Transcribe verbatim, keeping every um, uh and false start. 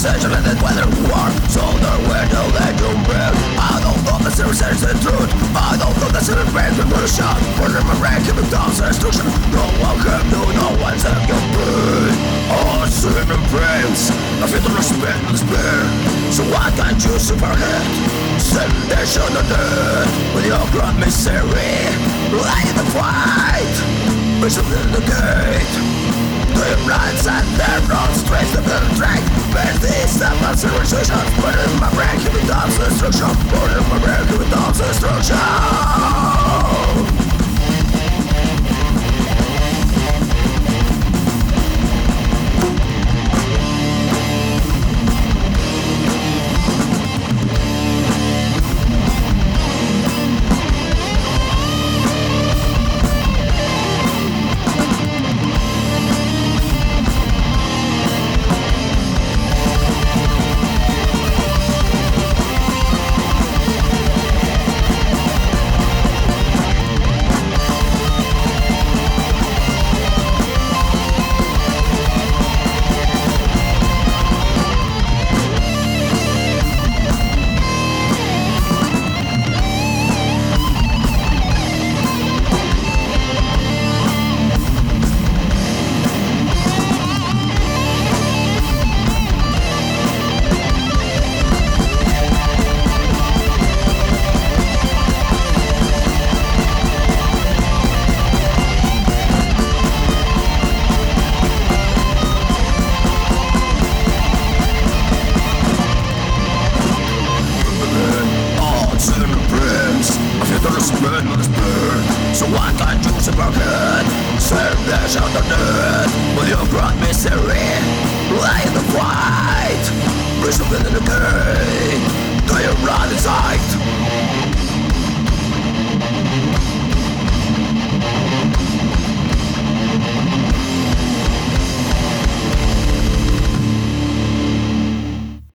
Saturated weather war, so the wind will let you breathe. I don't know the serious is the truth. I don't know the serious pain revolution. For the miracle of God's destruction. No one can do, no one can breathe. All sin and praise, I feel the respect and despair. So why can't you superhead? Send the shoulder dead with your grand misery. Lie in the fight, bishop in the gate. The rights and the wrongs, trace the middle track. But this time I'm civilization. Put in my brain, keep it down to destruction. Put in my brain, keep it down to destruction. So why can't you superhead? Serve the shelter dead with your grand misery. Lie in the fight, bishop in the gate. Do you run inside?